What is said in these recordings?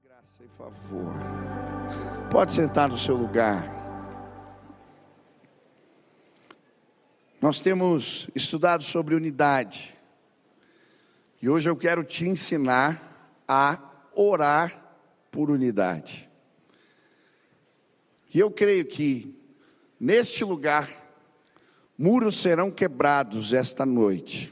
Graça e favor. Pode sentar no seu lugar. Nós temos estudado sobre unidade. E hoje eu quero te ensinar a orar por unidade. E eu creio que neste lugar muros serão quebrados esta noite.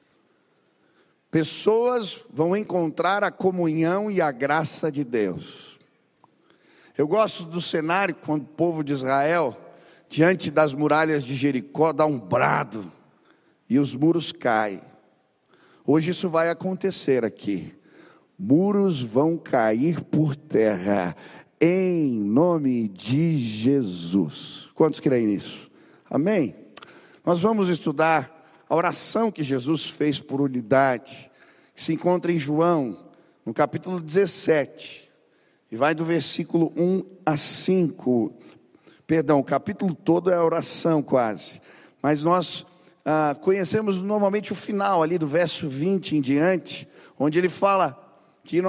Pessoas vão encontrar a comunhão e a graça de Deus. Eu gosto do cenário quando o povo de Israel, diante das muralhas de Jericó, dá um brado e os muros caem. Hoje isso vai acontecer aqui. Muros vão cair por terra, em nome de Jesus. Quantos creem nisso? Amém? Nós vamos estudar a oração que Jesus fez por unidade, que se encontra em João, no capítulo 17, e vai do versículo 1 a 5. Perdão, o capítulo todo é a oração quase, mas nós conhecemos normalmente o final ali do verso 20 em diante, onde ele fala que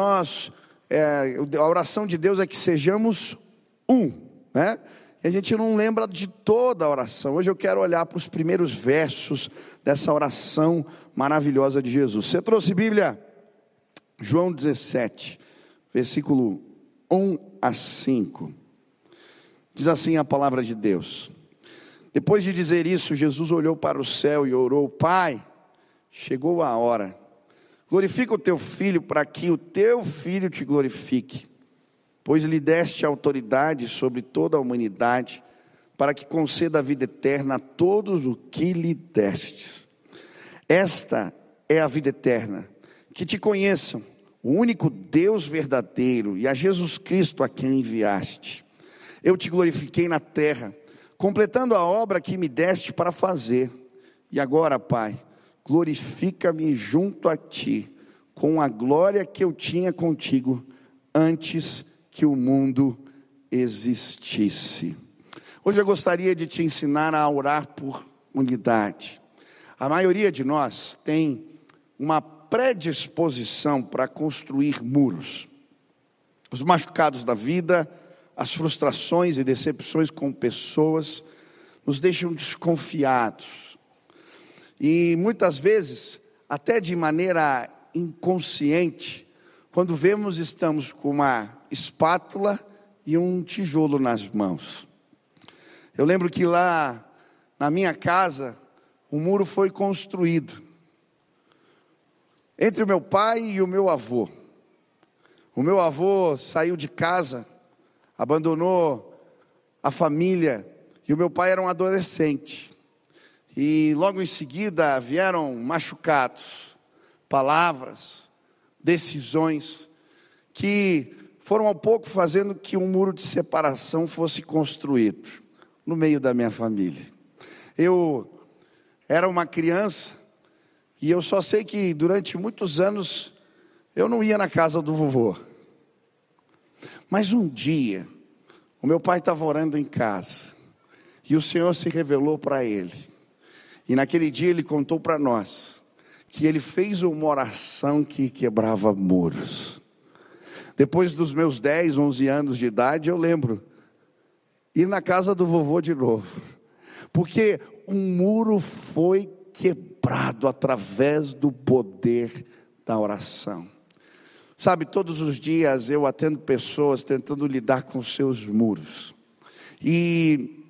a oração de Deus é que sejamos um, né? E a gente não lembra de toda a oração. Hoje eu quero olhar para os primeiros versos dessa oração maravilhosa de Jesus. Você trouxe Bíblia? João 17, versículo 1 a 5. Diz assim a palavra de Deus. Depois de dizer isso, Jesus olhou para o céu e orou: Pai, chegou a hora. Glorifica o teu filho, para que o teu filho te glorifique. Pois lhe deste autoridade sobre toda a humanidade, para que conceda a vida eterna a todos o que lhe destes. Esta é a vida eterna, que te conheçam, o único Deus verdadeiro, e a Jesus Cristo a quem enviaste. Eu te glorifiquei na terra, completando a obra que me deste para fazer. E agora, Pai, glorifica-me junto a ti, com a glória que eu tinha contigo antes que o mundo existisse. Hoje eu gostaria de te ensinar a orar por unidade. A maioria de nós tem uma predisposição para construir muros. Os machucados da vida, as frustrações e decepções com pessoas nos deixam desconfiados. E muitas vezes, até de maneira inconsciente, quando vemos, estamos com uma espátula e um tijolo nas mãos. Eu lembro que lá na minha casa, um muro foi construído entre o meu pai e o meu avô. O meu avô saiu de casa, abandonou a família, e o meu pai era um adolescente. E logo em seguida vieram machucados, palavras, decisões que foram ao pouco fazendo que um muro de separação fosse construído no meio da minha família. Eu era uma criança e eu só sei que durante muitos anos eu não ia na casa do vovô. Mas um dia, o meu pai estava orando em casa e o Senhor se revelou para ele. E naquele dia ele contou para nós que ele fez uma oração que quebrava muros. Depois dos meus 10, 11 anos de idade, eu lembro ir na casa do vovô de novo, porque um muro foi quebrado através do poder da oração. Sabe, todos os dias eu atendo pessoas tentando lidar com seus muros, e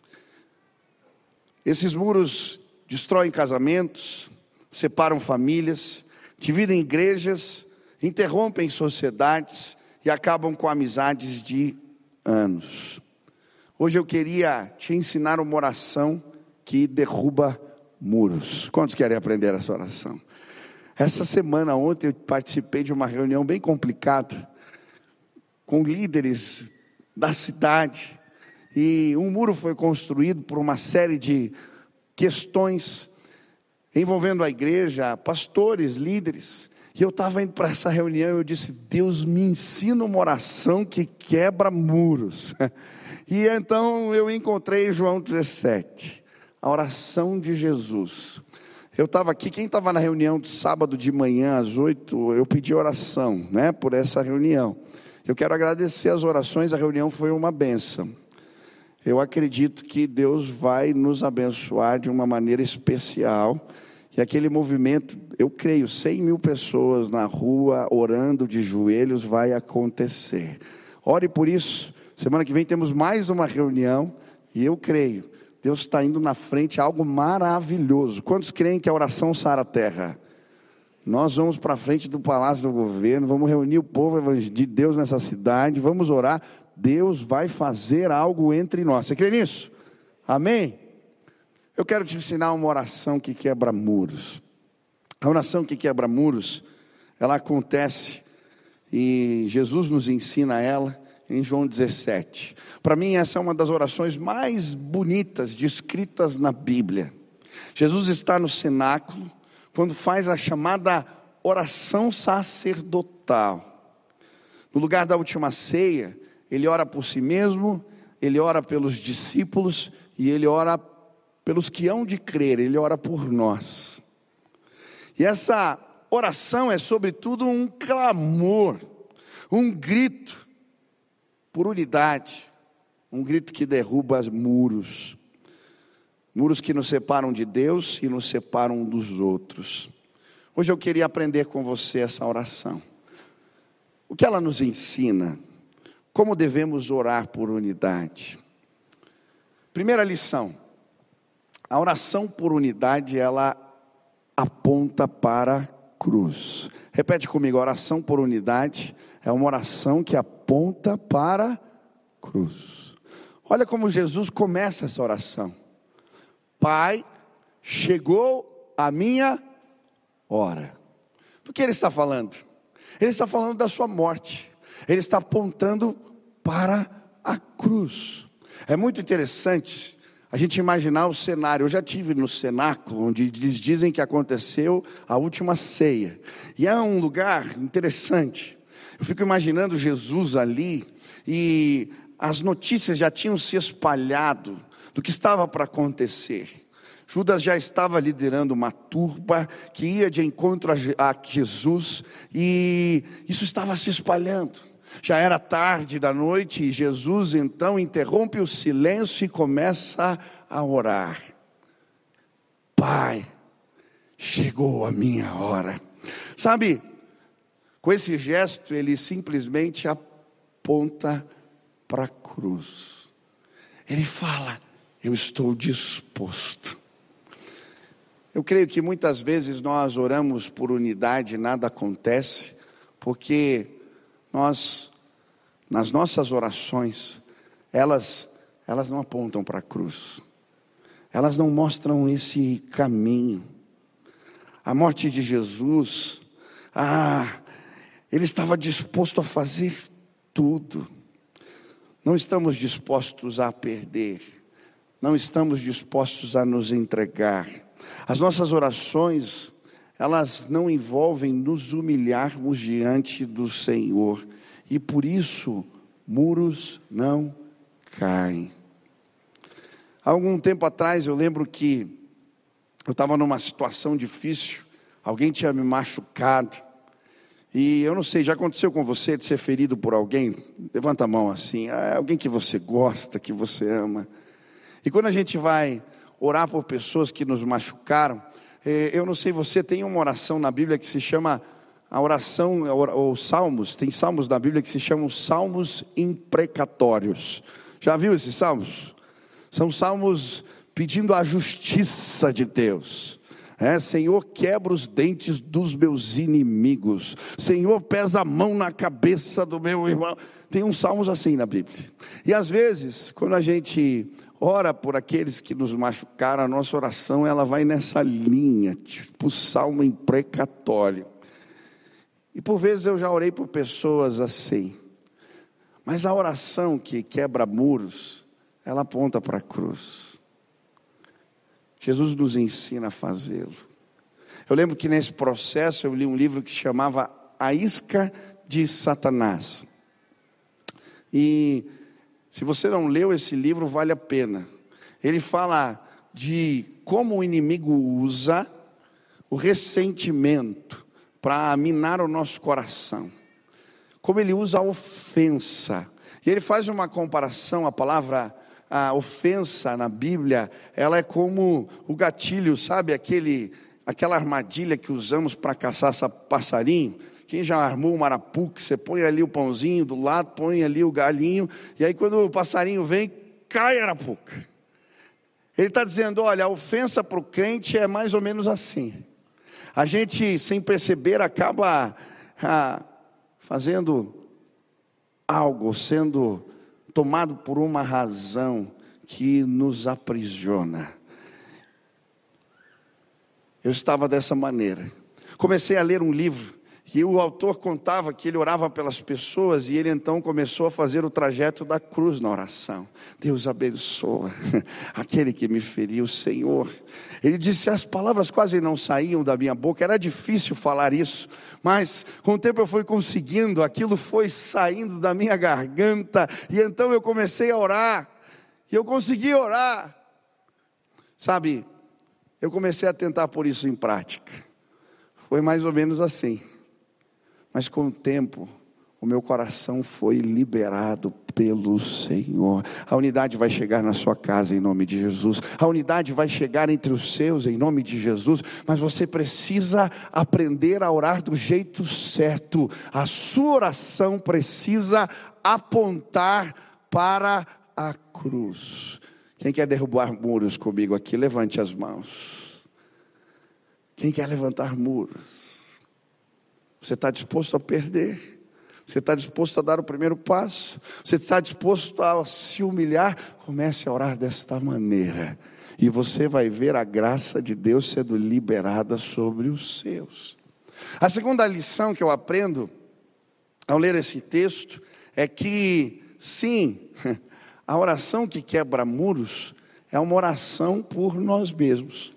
esses muros destroem casamentos, separam famílias, dividem igrejas, interrompem sociedades e acabam com amizades de anos. Hoje eu queria te ensinar uma oração que derruba muros. Quantos querem aprender essa oração? Essa semana, ontem, eu participei de uma reunião bem complicada com líderes da cidade, e um muro foi construído por uma série de questões envolvendo a igreja, pastores, líderes. E eu estava indo para essa reunião e eu disse: Deus, me ensina uma oração que quebra muros. E então eu encontrei João 17, a oração de Jesus. Eu estava aqui, quem estava na reunião de sábado de manhã às 8, eu pedi oração, por essa reunião. Eu quero agradecer as orações, a reunião foi uma bênção. Eu acredito que Deus vai nos abençoar de uma maneira especial. E aquele movimento, eu creio, 100 mil pessoas na rua orando de joelhos vai acontecer. Ore por isso. Semana que vem temos mais uma reunião. E eu creio, Deus está indo na frente, algo maravilhoso. Quantos creem que a oração sara a terra? Nós vamos para frente do Palácio do Governo, vamos reunir o povo de Deus nessa cidade, vamos orar. Deus vai fazer algo entre nós. Você crê nisso? Amém? Eu quero te ensinar uma oração que quebra muros. A oração que quebra muros, ela acontece e Jesus nos ensina ela em João 17. Para mim essa é uma das orações mais bonitas descritas na Bíblia. Jesus está no cenáculo quando faz a chamada oração sacerdotal. No lugar da última ceia, ele ora por si mesmo, ele ora pelos discípulos e ele ora pelos que hão de crer, ele ora por nós. E essa oração é sobretudo um clamor, um grito por unidade, um grito que derruba muros, muros que nos separam de Deus e nos separam dos outros. Hoje eu queria aprender com você essa oração. O que ela nos ensina? Como devemos orar por unidade? Primeira lição, a oração por unidade, ela aponta para a cruz. Repete comigo, a oração por unidade é uma oração que aponta para a cruz. Olha como Jesus começa essa oração. Pai, chegou a minha hora. Do que ele está falando? Ele está falando da sua morte. Ele está apontando para a cruz. É muito interessante a gente imaginar o cenário. Eu já estive no cenáculo, onde eles dizem que aconteceu a última ceia. E é um lugar interessante. Eu fico imaginando Jesus ali, e as notícias já tinham se espalhado do que estava para acontecer. Judas já estava liderando uma turba que ia de encontro a Jesus, e isso estava se espalhando. Já era tarde da noite e Jesus então interrompe o silêncio e começa a orar. Pai, chegou a minha hora. Sabe, com esse gesto ele simplesmente aponta para a cruz. Ele fala, eu estou disposto. Eu creio que muitas vezes nós oramos por unidade e nada acontece, porque nós, nas nossas orações, elas não apontam para a cruz. Elas não mostram esse caminho. A morte de Jesus, ele estava disposto a fazer tudo. Não estamos dispostos a perder. Não estamos dispostos a nos entregar. As nossas orações, elas não envolvem nos humilharmos diante do Senhor. E por isso, muros não caem. Há algum tempo atrás, eu lembro que eu estava numa situação difícil. Alguém tinha me machucado. E eu não sei, já aconteceu com você de ser ferido por alguém? Levanta a mão assim, alguém que você gosta, que você ama. E quando a gente vai orar por pessoas que nos machucaram, eu não sei, você tem uma oração na Bíblia que se chama a oração, ou salmos, tem salmos na Bíblia que se chamam salmos imprecatórios. Já viu esses salmos? São salmos pedindo a justiça de Deus. Senhor, quebra os dentes dos meus inimigos. Senhor, pesa a mão na cabeça do meu irmão. Tem uns salmos assim na Bíblia. E às vezes, quando a gente ora por aqueles que nos machucaram, a nossa oração ela vai nessa linha, tipo salmo imprecatório. E por vezes eu já orei por pessoas assim. Mas a oração que quebra muros, ela aponta para a cruz. Jesus nos ensina a fazê-lo. Eu lembro que nesse processo eu li um livro que chamava A Isca de Satanás. E se você não leu esse livro, vale a pena. Ele fala de como o inimigo usa o ressentimento para minar o nosso coração. como ele usa a ofensa. E ele faz uma comparação, a palavra a ofensa na Bíblia, ela é como o gatilho, sabe, aquela armadilha que usamos para caçar passarinho. Quem já armou uma arapuca, você põe ali o pãozinho do lado, põe ali o galinho, e aí quando o passarinho vem, cai a arapuca. Ele está dizendo, olha, a ofensa para o crente é mais ou menos assim. A gente, sem perceber, acaba fazendo algo, sendo tomado por uma razão que nos aprisiona. Eu estava dessa maneira. Comecei a ler um livro, e o autor contava que ele orava pelas pessoas, e ele então começou a fazer o trajeto da cruz na oração. Deus abençoa aquele que me feriu, Senhor. Ele disse, as palavras quase não saíam da minha boca, era difícil falar isso, mas com o tempo eu fui conseguindo, aquilo foi saindo da minha garganta, e então eu comecei a orar, e eu consegui orar. Sabe, eu comecei a tentar pôr isso em prática. Foi mais ou menos assim. Mas com o tempo, o meu coração foi liberado pelo Senhor. A unidade vai chegar na sua casa em nome de Jesus. A unidade vai chegar entre os seus em nome de Jesus. Mas você precisa aprender a orar do jeito certo. A sua oração precisa apontar para a cruz. Quem quer derrubar muros comigo aqui? Levante as mãos. Quem quer levantar muros? Você está disposto a perder? Você está disposto a dar o primeiro passo? Você está disposto a se humilhar? Comece a orar desta maneira, e você vai ver a graça de Deus sendo liberada sobre os seus. A segunda lição que eu aprendo ao ler esse texto é que, sim, a oração que quebra muros é uma oração por nós mesmos.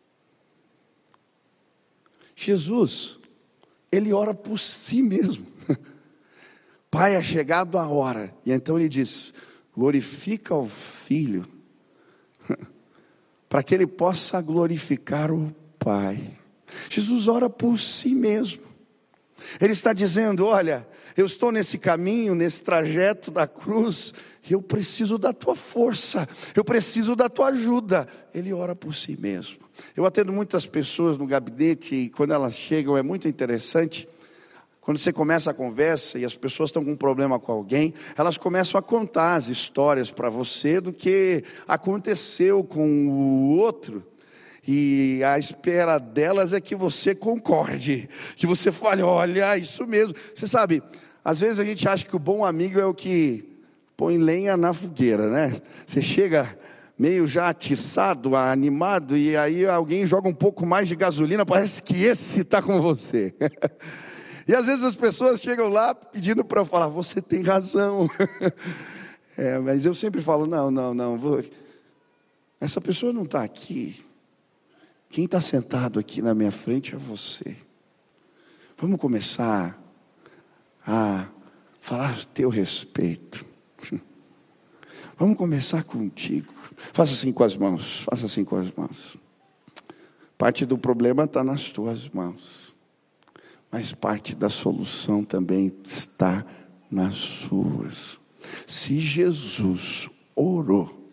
Jesus, ele ora por si mesmo. Pai, é chegado a hora. E então ele diz, glorifica o Filho, para que ele possa glorificar o Pai. Jesus ora por si mesmo. Ele está dizendo, olha, eu estou nesse caminho, nesse trajeto da cruz, e eu preciso da tua força, eu preciso da tua ajuda. Ele ora por si mesmo. Eu atendo muitas pessoas no gabinete, e quando elas chegam é muito interessante. Quando você começa a conversa e as pessoas estão com um problema com alguém, elas começam a contar as histórias para você do que aconteceu com o outro. E a espera delas é que você concorde, que você fale, olha, isso mesmo. Você sabe, às vezes a gente acha que o bom amigo é o que põe lenha na fogueira, né? Você chega meio já atiçado, animado, e aí alguém joga um pouco mais de gasolina, parece que esse está com você. E às vezes as pessoas chegam lá pedindo para eu falar, você tem razão. Mas eu sempre falo, não, essa pessoa não está aqui. Quem está sentado aqui na minha frente é você. Vamos começar a falar a teu respeito. Vamos começar contigo. Faça assim com as mãos, faça assim com as mãos. Parte do problema está nas tuas mãos, mas parte da solução também está nas suas. Se Jesus orou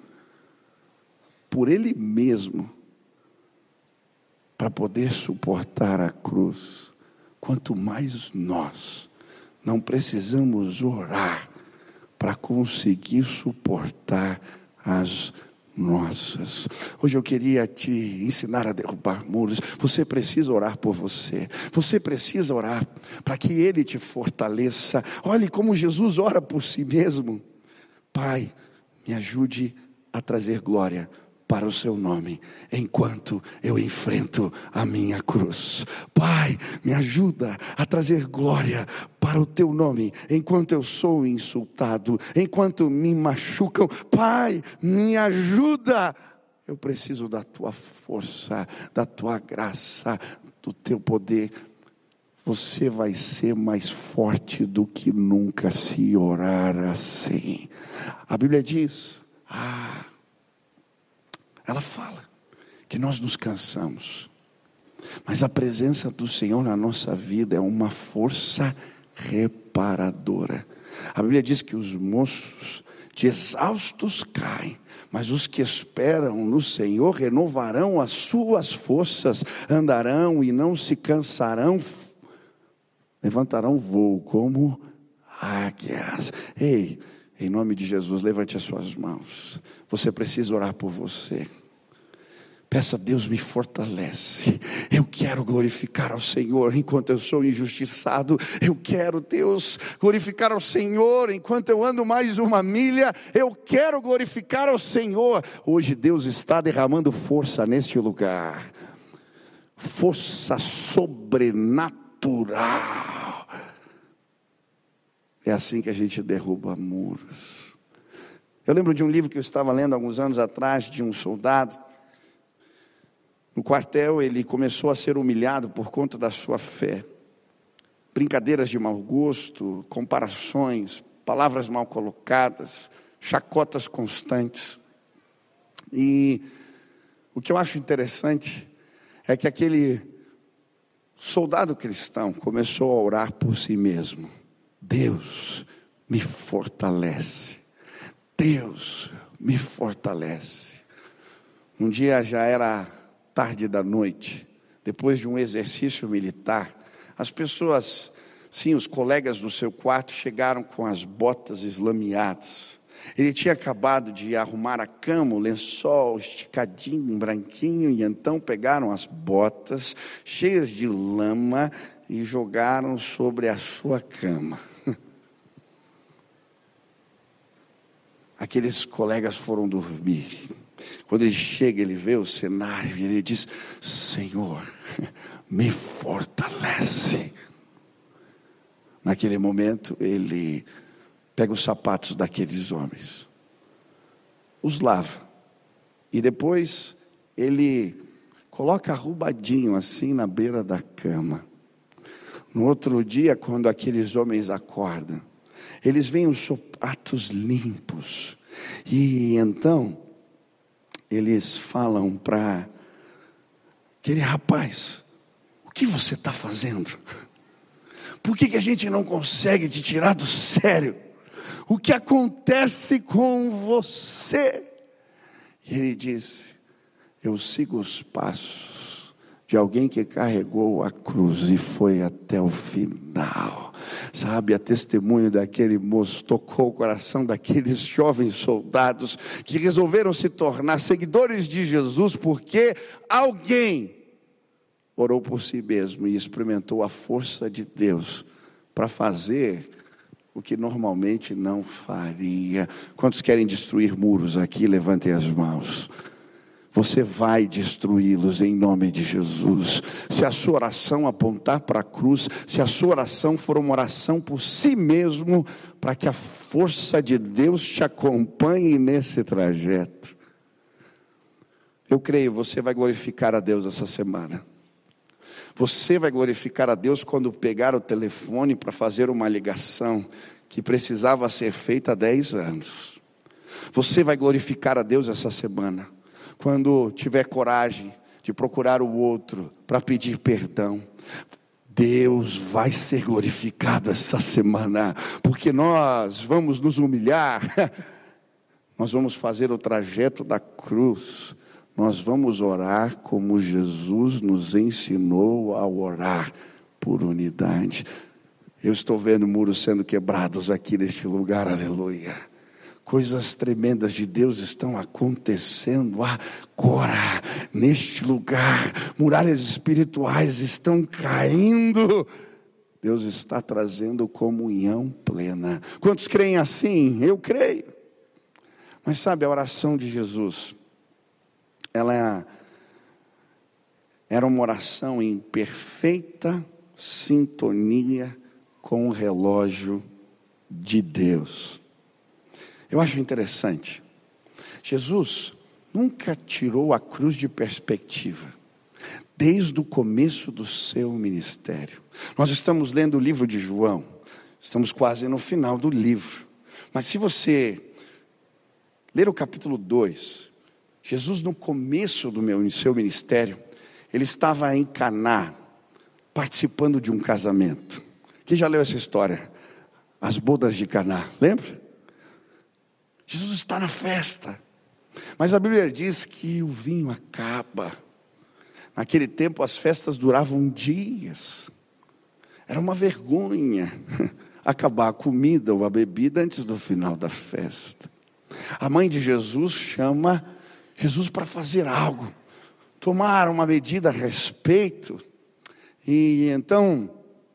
por Ele mesmo, para poder suportar a cruz, quanto mais nós não precisamos orar para conseguir suportar as nossas. Hoje eu queria te ensinar a derrubar muros. Você precisa orar por você. Você precisa orar para que Ele te fortaleça. Olhe como Jesus ora por si mesmo. Pai, me ajude a trazer glória para o seu nome, enquanto eu enfrento a minha cruz. Pai, me ajuda a trazer glória para o teu nome, enquanto eu sou insultado, enquanto me machucam. Pai, me ajuda. Eu preciso da tua força, da tua graça, do teu poder. Você vai ser mais forte do que nunca se orar assim. A Bíblia diz, ela fala que nós nos cansamos, mas a presença do Senhor na nossa vida é uma força reparadora. A Bíblia diz que os moços de exaustos caem, mas os que esperam no Senhor renovarão as suas forças, andarão e não se cansarão, levantarão voo como águias. Ei, em nome de Jesus, levante as suas mãos. Você precisa orar por você. Peça a Deus, me fortalece. Eu quero glorificar ao Senhor enquanto eu sou injustiçado. Eu quero, Deus, glorificar ao Senhor enquanto eu ando mais uma milha. Eu quero glorificar ao Senhor. Hoje Deus está derramando força neste lugar. Força sobrenatural. É assim que a gente derruba muros. Eu lembro de um livro que eu estava lendo alguns anos atrás, de um soldado. No quartel ele começou a ser humilhado por conta da sua fé. Brincadeiras de mau gosto, comparações, palavras mal colocadas, chacotas constantes. E o que eu acho interessante é que aquele soldado cristão começou a orar por si mesmo. Deus me fortalece. Deus me fortalece. Um dia já era tarde da noite, depois de um exercício militar, as pessoas, sim, os colegas do seu quarto chegaram com as botas eslameadas. Ele tinha acabado de arrumar a cama, o lençol esticadinho, branquinho, e então pegaram as botas cheias de lama e jogaram sobre a sua cama. Aqueles colegas foram dormir. Quando ele chega, ele vê o cenário e ele diz: Senhor, me fortalece. Naquele momento, ele pega os sapatos daqueles homens, os lava, e depois ele coloca arrumadinho assim na beira da cama. No outro dia, quando aqueles homens acordam, eles veem os sapatos limpos, e então eles falam para aquele rapaz: o que você está fazendo? Por que a gente não consegue te tirar do sério? O que acontece com você? E ele disse: eu sigo os passos de alguém que carregou a cruz e foi até o final. Sabe, a testemunho daquele moço tocou o coração daqueles jovens soldados que resolveram se tornar seguidores de Jesus, porque alguém orou por si mesmo e experimentou a força de Deus para fazer o que normalmente não faria. Quantos querem destruir muros aqui? Levantem as mãos. Você vai destruí-los em nome de Jesus. Se a sua oração apontar para a cruz, se a sua oração for uma oração por si mesmo, para que a força de Deus te acompanhe nesse trajeto. Eu creio, você vai glorificar a Deus essa semana. Você vai glorificar a Deus quando pegar o telefone para fazer uma ligação que precisava ser feita há 10 anos. Você vai glorificar a Deus essa semana quando tiver coragem de procurar o outro para pedir perdão. Deus vai ser glorificado essa semana, porque nós vamos nos humilhar, nós vamos fazer o trajeto da cruz, nós vamos orar como Jesus nos ensinou a orar, por unidade. Eu estou vendo muros sendo quebrados aqui neste lugar, aleluia. Coisas tremendas de Deus estão acontecendo agora, neste lugar. Muralhas espirituais estão caindo. Deus está trazendo comunhão plena. Quantos creem assim? Eu creio. Mas sabe, a oração de Jesus, ela era uma oração em perfeita sintonia com o relógio de Deus. Eu acho interessante, Jesus nunca tirou a cruz de perspectiva, desde o começo do seu ministério. Nós estamos lendo o livro de João, estamos quase no final do livro, mas se você ler o capítulo 2, Jesus no começo do seu ministério, ele estava em Caná, participando de um casamento. Quem já leu essa história? As bodas de Caná, lembra? Jesus está na festa, mas a Bíblia diz que o vinho acaba. Naquele tempo as festas duravam dias. Era uma vergonha acabar a comida ou a bebida antes do final da festa. A mãe de Jesus chama Jesus para fazer algo, tomar uma medida a respeito. E então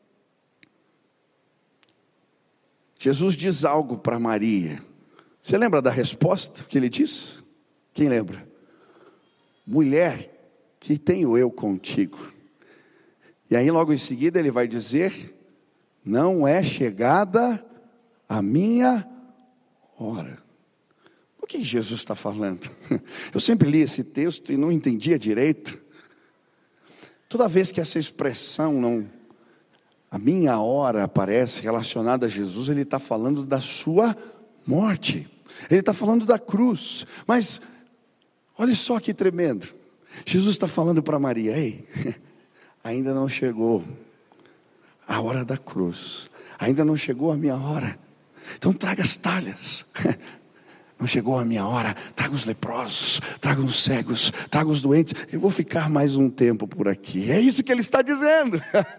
Jesus diz algo para Maria. Você lembra da resposta que ele disse? Quem lembra? Mulher, que tenho eu contigo? E aí logo em seguida ele vai dizer: não é chegada a minha hora. O que Jesus está falando? Eu sempre li esse texto e não entendia direito. Toda vez que essa expressão a minha hora aparece relacionada a Jesus, ele está falando da sua morte. Ele está falando da cruz. Mas olha só que tremendo. Jesus está falando para Maria: ei, ainda não chegou a hora da cruz. Ainda não chegou a minha hora. Então traga as talhas. Não chegou a minha hora, traga os leprosos, traga os cegos, traga os doentes. Eu vou ficar mais um tempo por aqui. É isso que ele está dizendo.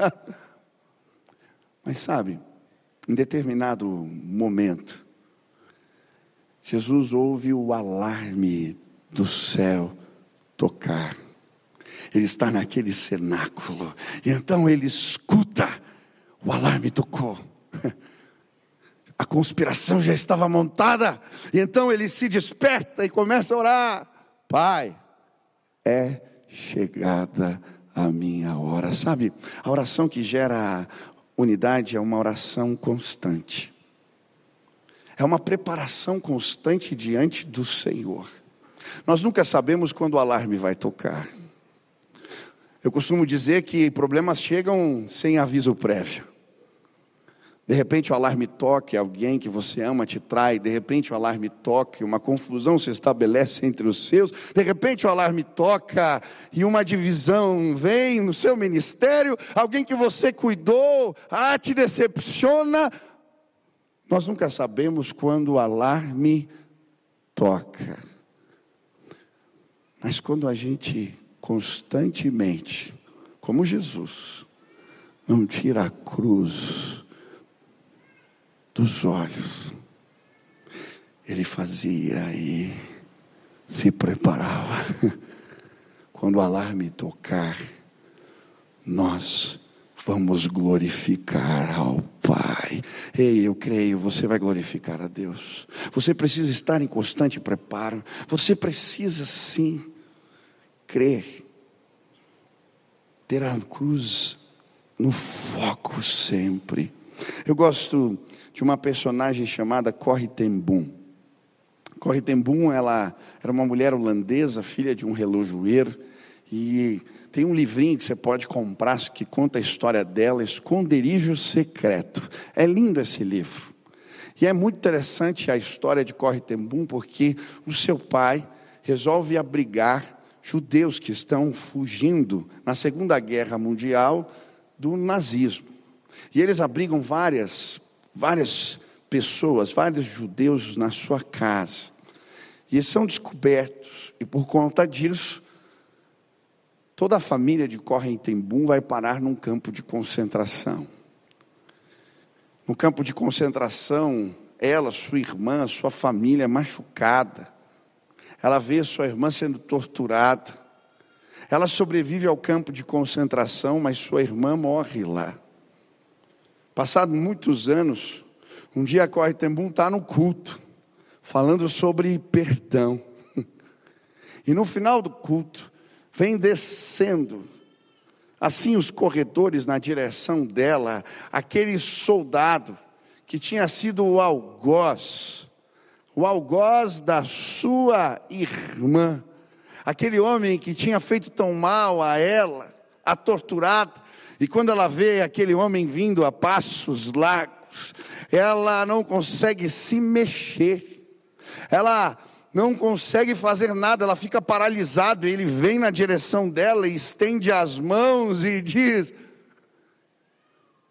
Mas sabe, em determinado momento, Jesus ouve o alarme do céu tocar. Ele está naquele cenáculo, e então ele escuta: o alarme tocou. A conspiração já estava montada, e então ele se desperta e começa a orar: Pai, é chegada a minha hora. Sabe, a oração que gera unidade é uma oração constante. É uma preparação constante diante do Senhor. Nós nunca sabemos quando o alarme vai tocar. Eu costumo dizer que problemas chegam sem aviso prévio. De repente o alarme toca, alguém que você ama te trai. De repente o alarme toca, uma confusão se estabelece entre os seus. De repente o alarme toca e uma divisão vem no seu ministério. Alguém que você cuidou, te decepciona. Nós nunca sabemos quando o alarme toca. Mas quando a gente constantemente, como Jesus, não tira a cruz dos olhos, ele fazia e se preparava. Quando o alarme tocar, nós vamos glorificar ao Pai. Ei, eu creio, você vai glorificar a Deus. Você precisa estar em constante preparo. Você precisa sim crer, ter a cruz no foco sempre. Eu gosto de uma personagem chamada Corrie ten Boom. Corrie ten Boom, ela era uma mulher holandesa, filha de um relojoeiro, e tem um livrinho que você pode comprar que conta a história dela, Esconderijo Secreto. É lindo esse livro. E é muito interessante a história de Corrie ten Boom, porque o seu pai resolve abrigar judeus que estão fugindo na Segunda Guerra Mundial do nazismo. E eles abrigam várias pessoas, vários judeus na sua casa. E eles são descobertos. E por conta disso, toda a família de Corrie ten Boom vai parar num campo de concentração. No campo de concentração, ela, sua irmã, sua família machucada. Ela vê sua irmã sendo torturada. Ela sobrevive ao campo de concentração, mas sua irmã morre lá. Passados muitos anos, um dia a Corrie ten Boom está no culto, falando sobre perdão. E no final do culto, vem descendo, assim os corredores na direção dela, aquele soldado que tinha sido o algoz da sua irmã, aquele homem que tinha feito tão mal a ela, a torturado. E quando ela vê aquele homem vindo a passos largos, ela não consegue se mexer, ela não consegue fazer nada, ela fica paralisada. Ele vem na direção dela e estende as mãos e diz: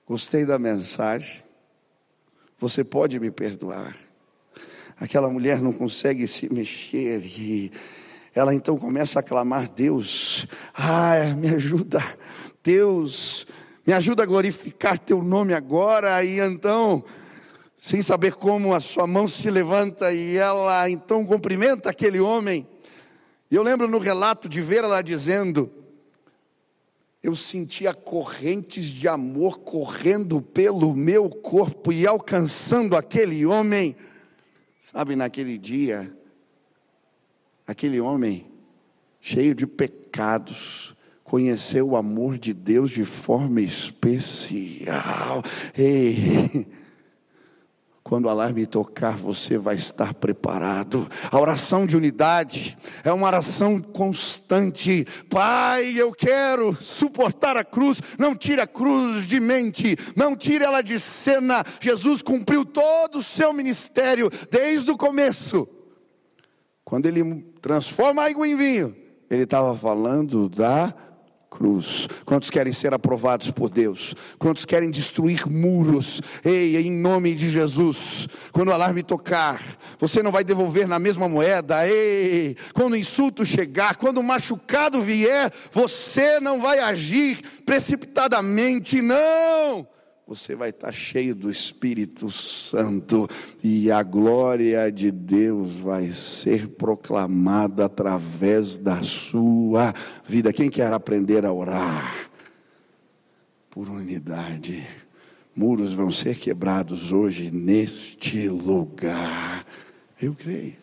Gostei da mensagem. Você pode me perdoar. Aquela mulher não consegue se mexer e ela então começa a clamar: Deus, me ajuda, Deus, me ajuda a glorificar teu nome agora. E então, sem saber como, a sua mão se levanta e ela então cumprimenta aquele homem. E eu lembro no relato de ver ela dizendo: eu sentia correntes de amor correndo pelo meu corpo e alcançando aquele homem. Sabe, naquele dia, aquele homem, cheio de pecados, conheceu o amor de Deus de forma especial. Ei, quando o alarme tocar, você vai estar preparado. A oração de unidade é uma oração constante. Pai, eu quero suportar a cruz. Não tire a cruz de mente, não tire ela de cena. Jesus cumpriu todo o seu ministério desde o começo. Quando ele transforma água em vinho, ele estava falando da cruz. Quantos querem ser aprovados por Deus? Quantos querem destruir muros? Ei, em nome de Jesus, quando o alarme tocar, você não vai devolver na mesma moeda. Ei, quando o insulto chegar, quando o machucado vier, você não vai agir precipitadamente, não. Você vai estar cheio do Espírito Santo e a glória de Deus vai ser proclamada através da sua vida. Quem quer aprender a orar por unidade? Muros vão ser quebrados hoje neste lugar. Eu creio.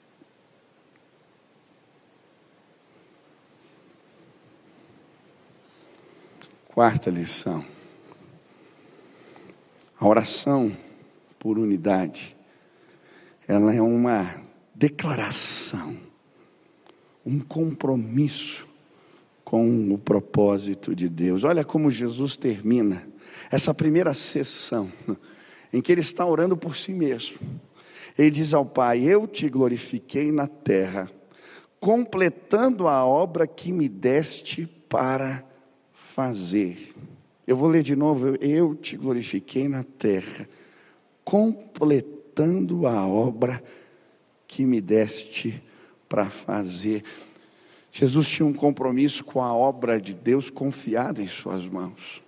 Quarta lição. A oração por unidade, ela é uma declaração, um compromisso com o propósito de Deus. Olha como Jesus termina essa primeira sessão, em que ele está orando por si mesmo. Ele diz ao Pai: eu te glorifiquei na terra, completando a obra que me deste para fazer. Eu vou ler de novo: eu te glorifiquei na terra, completando a obra que me deste para fazer. Jesus tinha um compromisso com a obra de Deus confiada em suas mãos.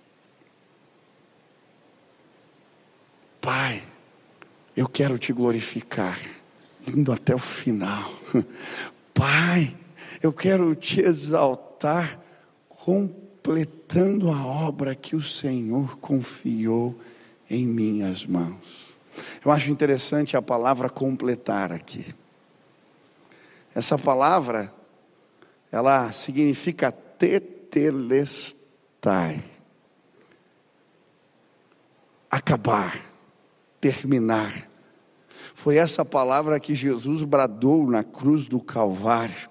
Pai, eu quero te glorificar, indo até o final. Pai, eu quero te exaltar, completando a obra que o Senhor confiou em minhas mãos. Eu acho interessante a palavra completar aqui. Essa palavra, ela significa tetelestai, acabar, terminar. Foi essa palavra que Jesus bradou na cruz do Calvário,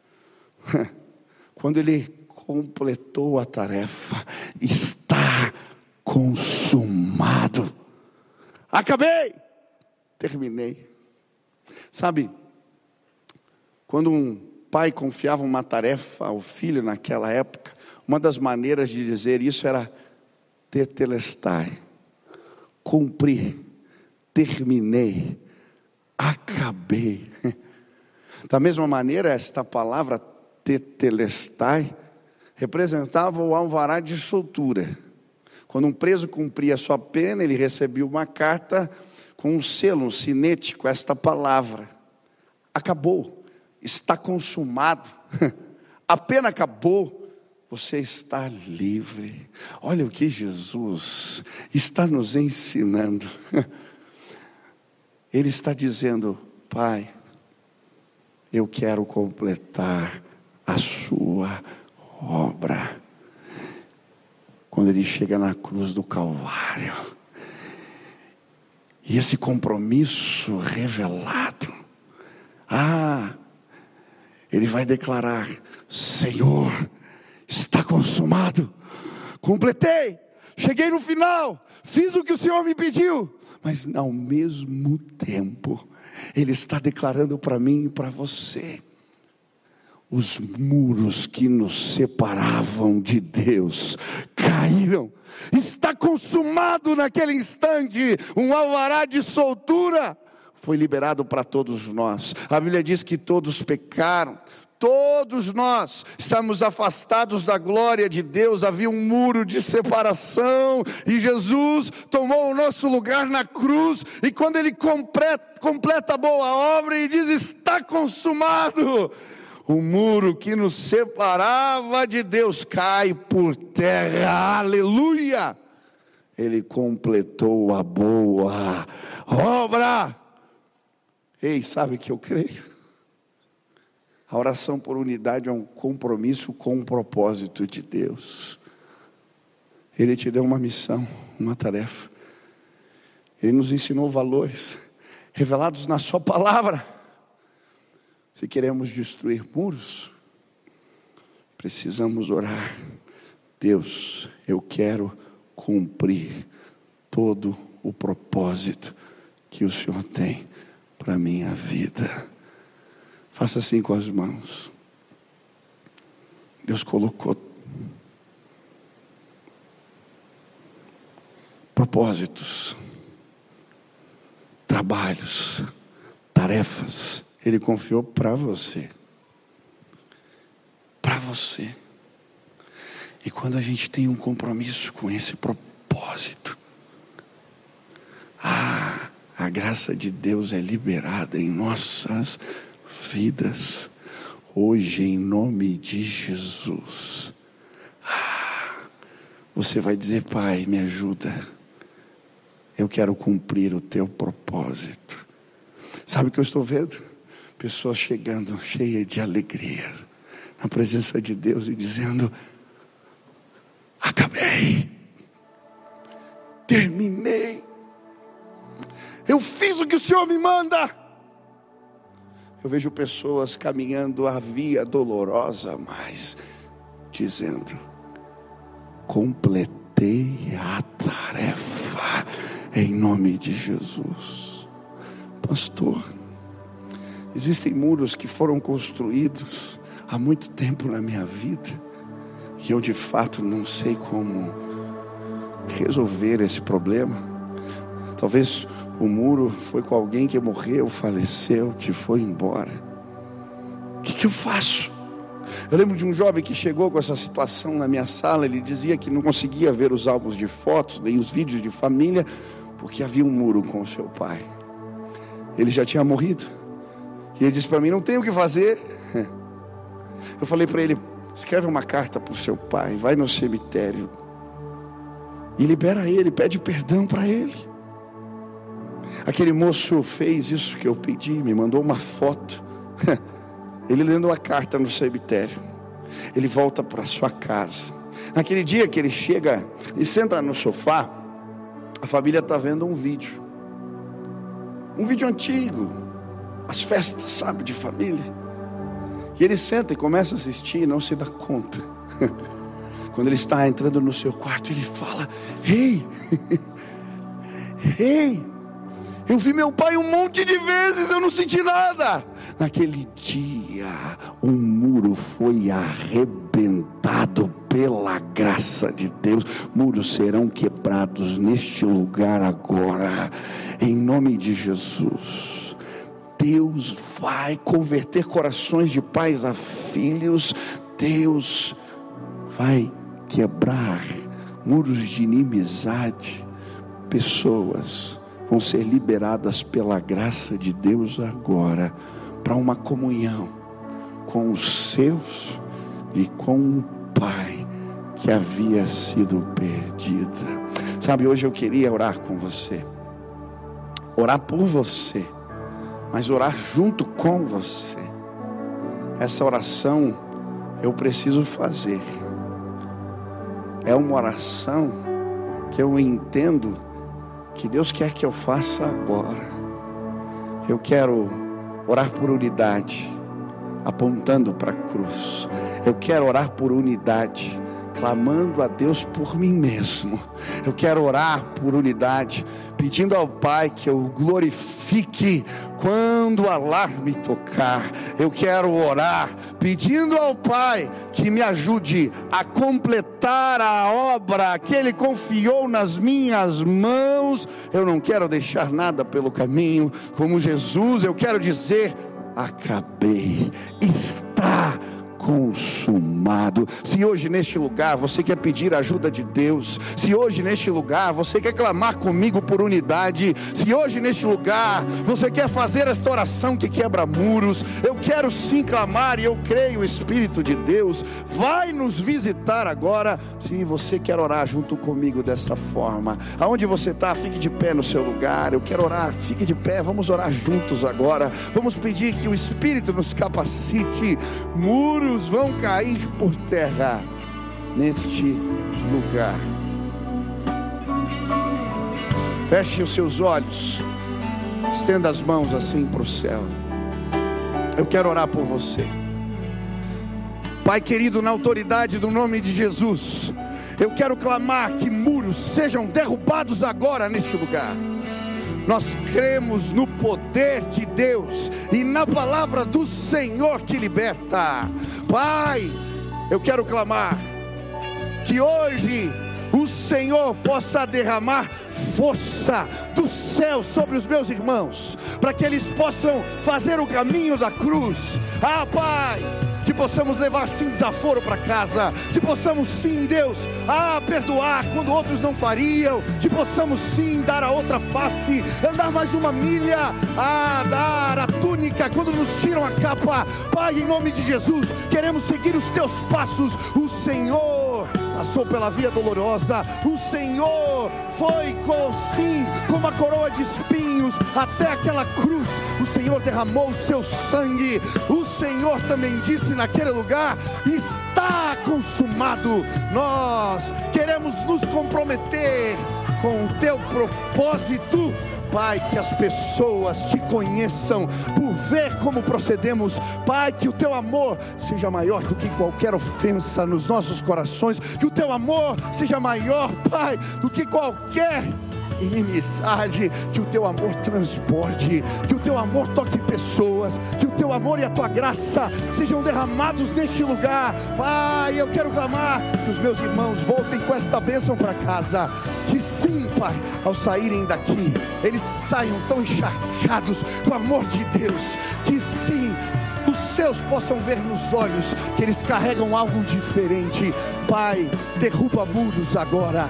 quando ele completou a tarefa. Está consumado. Acabei, terminei. Sabe, quando um pai confiava uma tarefa ao filho naquela época, uma das maneiras de dizer isso era tetelestai, cumpri, terminei, acabei. Da mesma maneira, esta palavra tetelestai representava o alvará de soltura. Quando um preso cumpria a sua pena, ele recebia uma carta com um selo, um sinete com esta palavra: acabou, está consumado, a pena acabou, você está livre. Olha o que Jesus está nos ensinando. Ele está dizendo: Pai, eu quero completar a sua obra. Quando ele chega na cruz do Calvário, e esse compromisso revelado, ele vai declarar: Senhor, está consumado, completei, cheguei no final, fiz o que o Senhor me pediu. Mas ao mesmo tempo, ele está declarando para mim e para você: os muros que nos separavam de Deus caíram. Está consumado naquele instante. Um alvará de soltura foi liberado para todos nós. A Bíblia diz que todos pecaram. Todos nós estamos afastados da glória de Deus. Havia um muro de separação, e Jesus tomou o nosso lugar na cruz. E quando Ele completa a boa obra e diz: está consumado, o muro que nos separava de Deus cai por terra. Aleluia! Ele completou a boa obra. Ei, sabe o que eu creio? A oração por unidade é um compromisso com o propósito de Deus. Ele te deu uma missão, uma tarefa. Ele nos ensinou valores revelados na sua palavra. Se queremos destruir muros, precisamos orar. Deus, eu quero cumprir todo o propósito que o Senhor tem para a minha vida. Faça assim com as mãos. Deus colocou propósitos, trabalhos, tarefas. Ele confiou para você. Para você. E quando a gente tem um compromisso com esse propósito, a graça de Deus é liberada em nossas vidas, hoje, em nome de Jesus. Você vai dizer: Pai, me ajuda, eu quero cumprir o teu propósito. Sabe o que eu estou vendo? Pessoas chegando cheias de alegria na presença de Deus e dizendo: acabei, terminei, eu fiz o que o Senhor me manda. Eu vejo pessoas caminhando a via dolorosa, mas dizendo: completei a tarefa em nome de Jesus. Pastor, existem muros que foram construídos há muito tempo na minha vida, e eu de fato não sei como resolver esse problema. Talvez o muro foi com alguém que morreu, faleceu, que foi embora. O que eu faço? Eu lembro de um jovem que chegou com essa situação na minha sala. Ele dizia que não conseguia ver os álbuns de fotos, nem os vídeos de família, porque havia um muro com o seu pai. Ele já tinha morrido. E ele disse para mim: não tenho o que fazer. Eu falei para ele: escreve uma carta para o seu pai, vai no cemitério e libera ele, pede perdão para ele. Aquele moço fez isso que eu pedi, me mandou uma foto. Ele lendo a carta no cemitério. Ele volta para sua casa. Naquele dia que ele chega e senta no sofá, a família está vendo um vídeo. Um vídeo antigo. As festas, sabe, de família. E ele senta e começa a assistir e não se dá conta. Quando ele está entrando no seu quarto, ele fala: ei, eu vi meu pai um monte de vezes, eu não senti nada. Naquele dia, um muro foi arrebentado pela graça de Deus. Muros serão quebrados neste lugar agora, em nome de Jesus. Deus vai converter corações de pais a filhos. Deus vai quebrar muros de inimizade. Pessoas vão ser liberadas pela graça de Deus agora para uma comunhão com os seus e com um pai que havia sido perdida. Sabe, hoje eu queria orar com você, orar por você, mas orar junto com você. Essa oração eu preciso fazer. É uma oração que eu entendo que Deus quer que eu faça agora. Eu quero orar por unidade, apontando para a cruz. Eu quero orar por unidade, clamando a Deus por mim mesmo. Eu quero orar por unidade, pedindo ao Pai que eu glorifique quando o alarme tocar. Eu quero orar pedindo ao Pai que me ajude a completar a obra que Ele confiou nas minhas mãos. Eu não quero deixar nada pelo caminho. Como Jesus, eu quero dizer: acabei, está consumado. Se hoje neste lugar você quer pedir a ajuda de Deus, se hoje neste lugar você quer clamar comigo por unidade, se hoje neste lugar você quer fazer esta oração que quebra muros, eu quero sim clamar, e eu creio o Espírito de Deus vai nos visitar agora. Se você quer orar junto comigo dessa forma, aonde você está, fique de pé no seu lugar. Eu quero orar, fique de pé, vamos orar juntos agora. Vamos pedir que o Espírito nos capacite. Muros vão cair por terra neste lugar. Feche os seus olhos, estenda as mãos assim para o céu. Eu quero orar por você. Pai querido, na autoridade do nome de Jesus, eu quero clamar que muros sejam derrubados agora neste lugar. Nós cremos no poder de Deus e na palavra do Senhor que liberta. Pai, eu quero clamar que hoje o Senhor possa derramar força do céu sobre os meus irmãos, para que eles possam fazer o caminho da cruz. Pai, que possamos levar sim desaforo para casa, que possamos sim, Deus, perdoar quando outros não fariam, que possamos sim dar a outra face, andar mais uma milha, dar a túnica quando nos tiram a capa. Pai, em nome de Jesus, queremos seguir os teus passos. O Senhor passou pela via dolorosa, o Senhor foi com uma coroa de espinhos até aquela cruz. O Senhor derramou o seu sangue. O Senhor também disse naquele lugar: está consumado. Nós queremos nos comprometer com o teu propósito, Pai, que as pessoas te conheçam por ver como procedemos. Pai, que o teu amor seja maior do que qualquer ofensa nos nossos corações, que o teu amor seja maior, Pai, do que qualquer inimizade, que o teu amor transborde, que o teu amor toque pessoas, que o teu amor e a tua graça sejam derramados neste lugar. Pai, eu quero clamar que os meus irmãos voltem com esta bênção para casa, que sim, Pai, ao saírem daqui, eles saiam tão encharcados com o amor de Deus, que sim, os seus possam ver nos olhos que eles carregam algo diferente. Pai, derruba muros agora,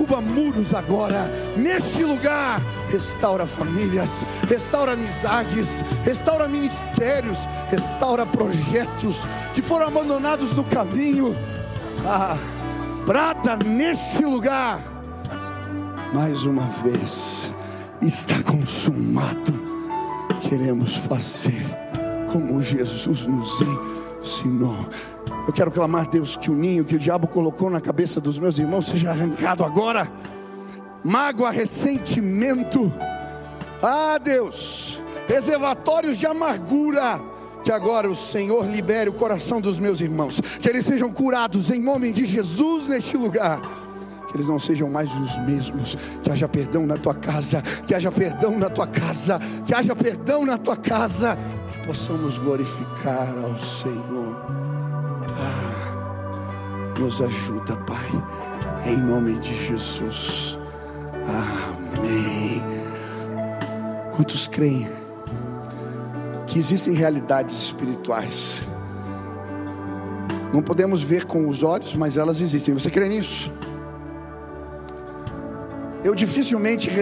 neste lugar. Restaura famílias, restaura amizades, restaura ministérios, restaura projetos que foram abandonados no caminho. Brada neste lugar, mais uma vez: está consumado. Queremos fazer como Jesus nos ensinou. Eu quero clamar, Deus, que o ninho que o diabo colocou na cabeça dos meus irmãos seja arrancado agora. Mágoa, ressentimento, Deus, reservatórios de amargura, que agora o Senhor libere o coração dos meus irmãos, que eles sejam curados em nome de Jesus neste lugar. Que eles não sejam mais os mesmos. Que haja perdão na tua casa, que haja perdão na tua casa, que haja perdão na tua casa, que possamos glorificar ao Senhor. Nos ajuda, Pai, em nome de Jesus. Amém. Quantos creem que existem realidades espirituais? Não podemos ver com os olhos, mas elas existem. Você crê nisso? Eu dificilmente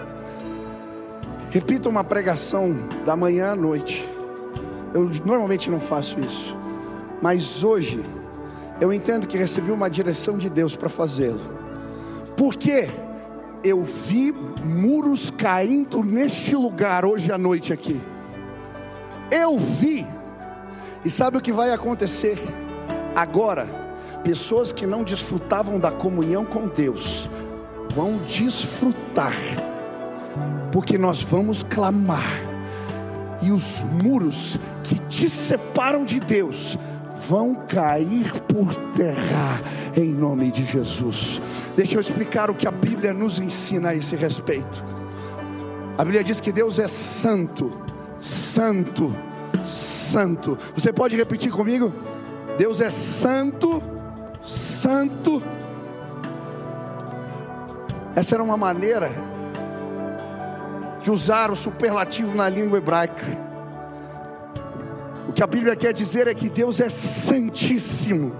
repito uma pregação da manhã à noite. Eu normalmente não faço isso, mas hoje eu entendo que recebi uma direção de Deus para fazê-lo, porque eu vi muros caindo neste lugar hoje à noite aqui. Eu vi, e sabe o que vai acontecer agora? Pessoas que não desfrutavam da comunhão com Deus vão desfrutar, porque nós vamos clamar, e os muros que te separam de Deus vão cair por terra, em nome de Jesus. Deixa eu explicar o que a Bíblia nos ensina a esse respeito. A Bíblia diz que Deus é santo, santo, santo. Você pode repetir comigo? Deus é santo, santo. Essa era uma maneira de usar o superlativo na língua hebraica. O que a Bíblia quer dizer é que Deus é santíssimo.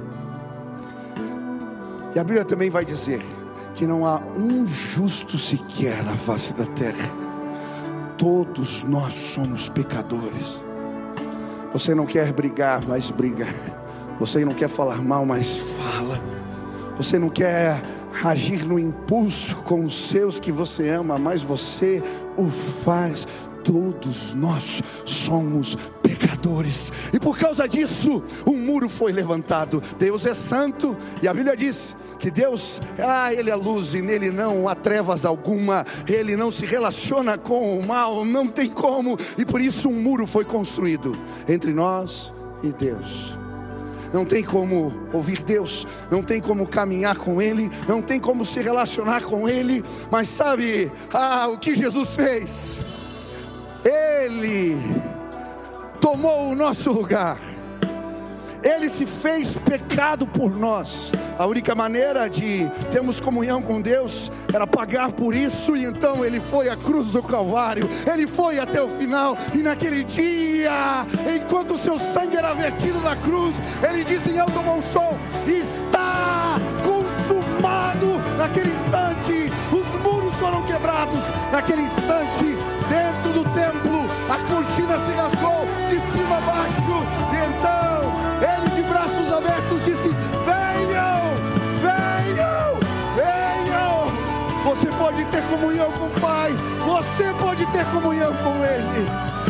E a Bíblia também vai dizer que não há um justo sequer na face da terra. Todos nós somos pecadores. Você não quer brigar, mas briga. Você não quer falar mal, mas fala. Você não quer agir no impulso com os seus que você ama, mas você o faz. Todos nós somos pecadores, e por causa disso um muro foi levantado. Deus é santo, e a Bíblia diz que Deus, Ele é luz e nele não há trevas alguma. Ele não se relaciona com o mal, não tem como, e por isso um muro foi construído entre nós e Deus. Não tem como ouvir Deus, não tem como caminhar com Ele, não tem como se relacionar com Ele. Mas sabe, o que Jesus fez? Ele tomou o nosso lugar. Ele se fez pecado por nós. A única maneira de termos comunhão com Deus era pagar por isso. E então Ele foi à cruz do Calvário. Ele foi até o final. E naquele dia, enquanto o seu sangue era vertido na cruz, Ele disse em alto bom som: está consumado. Naquele instante os muros foram quebrados. Naquele instante, dentro do templo, a cortina se rasgou de cima a baixo. E então Ele, de braços abertos, disse: venham, venham, venham. Você pode ter comunhão com o Pai, você pode ter comunhão com Ele.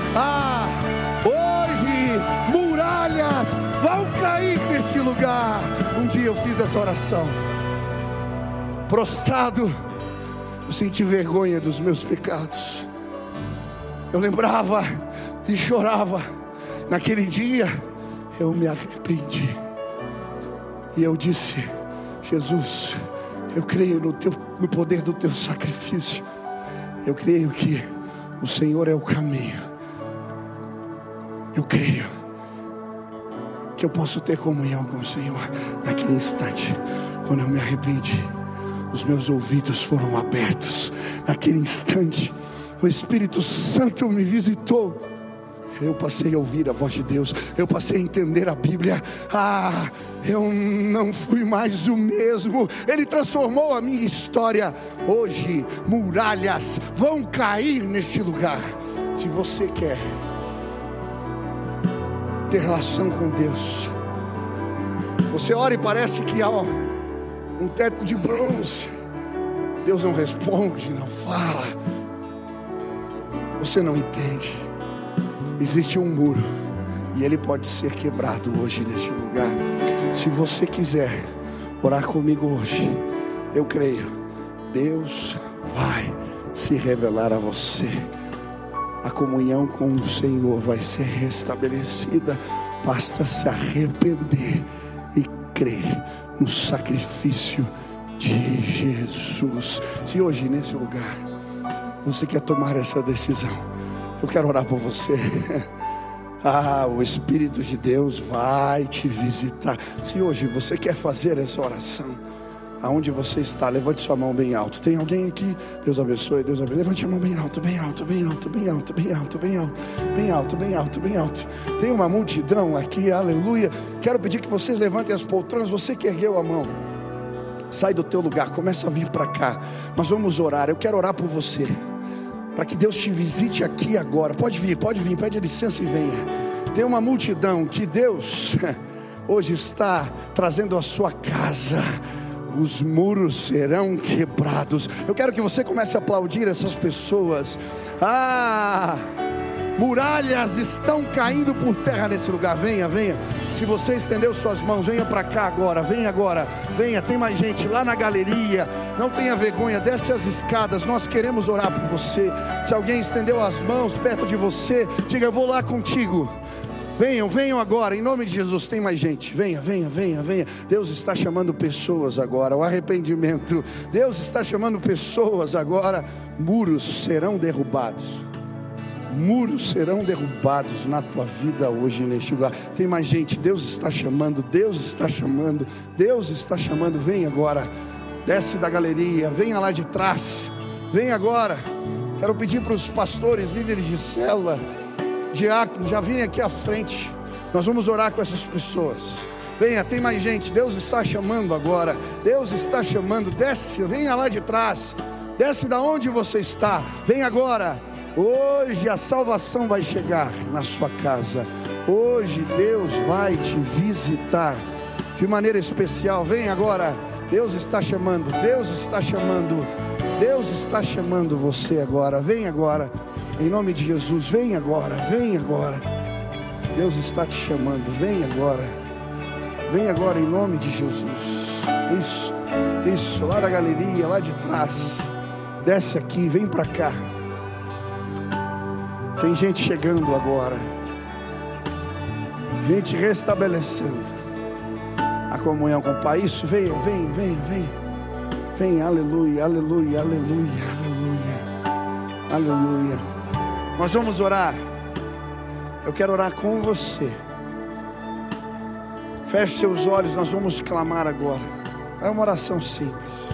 Hoje muralhas vão cair nesse lugar. Um dia eu fiz essa oração, prostrado, eu senti vergonha dos meus pecados. Eu lembrava e chorava. Naquele dia eu me arrependi, e eu disse: Jesus, eu creio no poder do teu sacrifício. Eu creio que o Senhor é o caminho. Eu creio que eu posso ter comunhão com o Senhor. Naquele instante, quando eu me arrependi, os meus ouvidos foram abertos. Naquele instante, o Espírito Santo me visitou. Eu passei a ouvir a voz de Deus. Eu passei a entender a Bíblia. Eu não fui mais o mesmo. Ele transformou a minha história. Hoje muralhas vão cair neste lugar. Se você quer ter relação com Deus, você ora e parece que há um teto de bronze. Deus não responde, não fala. Você não entende. Existe um muro, e ele pode ser quebrado hoje neste lugar. Se você quiser orar comigo hoje, eu creio, Deus vai se revelar a você. A comunhão com o Senhor vai ser restabelecida. Basta se arrepender e crer no sacrifício de Jesus. Se hoje nesse lugar você quer tomar essa decisão, eu quero orar por você. O Espírito de Deus vai te visitar. Se hoje você quer fazer essa oração, aonde você está, levante sua mão bem alto. Tem alguém aqui? Deus abençoe, Deus abençoe. Levante a mão bem alto, bem alto, bem alto, bem alto, bem alto, bem alto, bem alto, bem alto, bem alto. Tem uma multidão aqui, aleluia. Quero pedir que vocês levantem as poltronas. Você que ergueu a mão, sai do teu lugar, começa a vir para cá. Nós vamos orar. Eu quero orar por você, para que Deus te visite aqui agora. Pode vir, pede licença e venha. Tem uma multidão que Deus hoje está trazendo à sua casa. Os muros serão quebrados. Eu quero que você comece a aplaudir essas pessoas. Muralhas estão caindo por terra nesse lugar. Venha, venha. Se você estendeu suas mãos, venha para cá agora. Venha agora, venha. Tem mais gente lá na galeria. Não tenha vergonha, desce as escadas. Nós queremos orar por você. Se alguém estendeu as mãos perto de você, diga: eu vou lá contigo. Venham, venham agora, em nome de Jesus. Tem mais gente, venha, venha, venha, venha. Deus está chamando pessoas agora, o arrependimento. Deus está chamando pessoas agora. Muros serão derrubados. muros serão derrubados na tua vida hoje neste lugar. Tem mais gente, Deus está chamando, Deus está chamando, Deus está chamando. Vem agora, desce da galeria, venha lá de trás, vem agora. Quero pedir para os pastores, líderes de célula, diáconos, já virem aqui à frente. Nós vamos orar com essas pessoas. Venha, tem mais gente, Deus está chamando agora, Deus está chamando. Desce, venha lá de trás, desce da onde você está, vem agora. Hoje a salvação vai chegar na sua casa. Hoje Deus vai te visitar de maneira especial. Vem agora, Deus está chamando, Deus está chamando, Deus está chamando você agora. Vem agora, em nome de Jesus, vem agora, vem agora. Deus está te chamando, vem agora em nome de Jesus. Isso, lá da galeria, lá de trás, desce aqui, vem para cá. Tem gente chegando agora, gente restabelecendo a comunhão com o Pai. Isso, vem, aleluia, aleluia, aleluia, aleluia, aleluia. Nós vamos orar. Eu quero orar com você. Feche seus olhos, nós vamos clamar agora. É uma oração simples.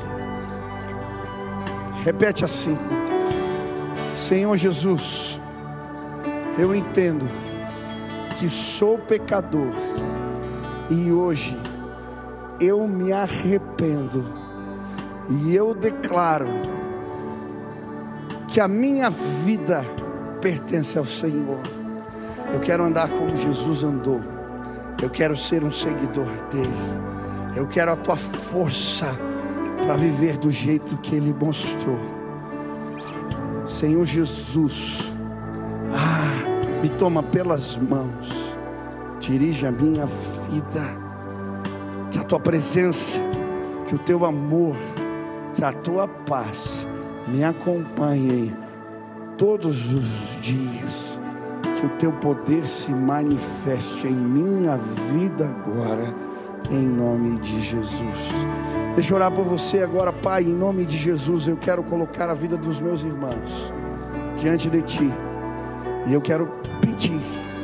Repete assim: Senhor Jesus, eu entendo que sou pecador e hoje eu me arrependo e eu declaro que a minha vida pertence ao Senhor. Eu quero andar como Jesus andou. Eu quero ser um seguidor dele. Eu quero a tua força para viver do jeito que ele mostrou. Senhor Jesus, me toma pelas mãos, dirige a minha vida, que a tua presença, que o teu amor, que a tua paz me acompanhem todos os dias, que o teu poder se manifeste em minha vida agora, em nome de Jesus. Deixa eu orar por você agora, Pai, em nome de Jesus. Eu quero colocar a vida dos meus irmãos diante de ti. E eu quero pedir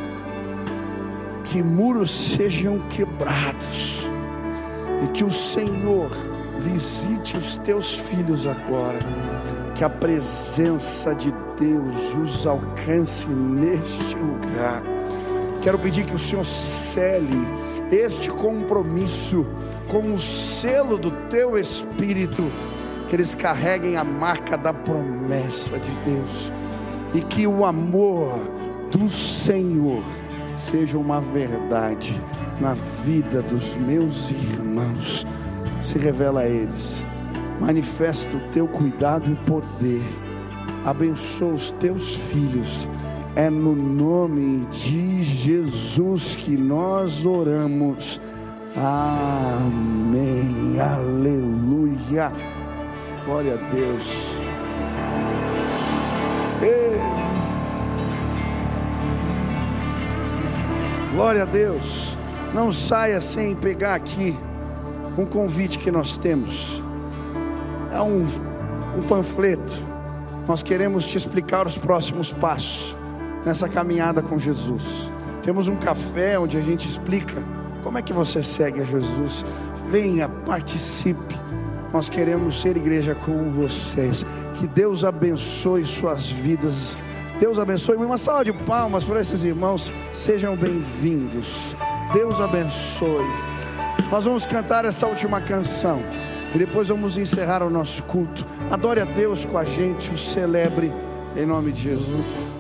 que muros sejam quebrados e que o Senhor visite os teus filhos agora. Que a presença de Deus os alcance neste lugar. Quero pedir que o Senhor cele este compromisso com o selo do teu Espírito, que eles carreguem a marca da promessa de Deus, e que o amor do Senhor seja uma verdade na vida dos meus irmãos. Se revela a eles, manifesta o teu cuidado e poder, abençoa os teus filhos. É no nome de Jesus que nós oramos. Amém, aleluia, glória a Deus. Glória a Deus. Não saia sem pegar aqui um convite que nós temos. É um panfleto. Nós queremos te explicar os próximos passos nessa caminhada com Jesus. Temos um café onde a gente explica como é que você segue a Jesus. Venha, participe. Nós queremos ser igreja com vocês. Que Deus abençoe suas vidas. Deus abençoe. Uma salva de palmas para esses irmãos. Sejam bem-vindos. Deus abençoe. Nós vamos cantar essa última canção e depois vamos encerrar o nosso culto. Adore a Deus com a gente, o celebre em nome de Jesus.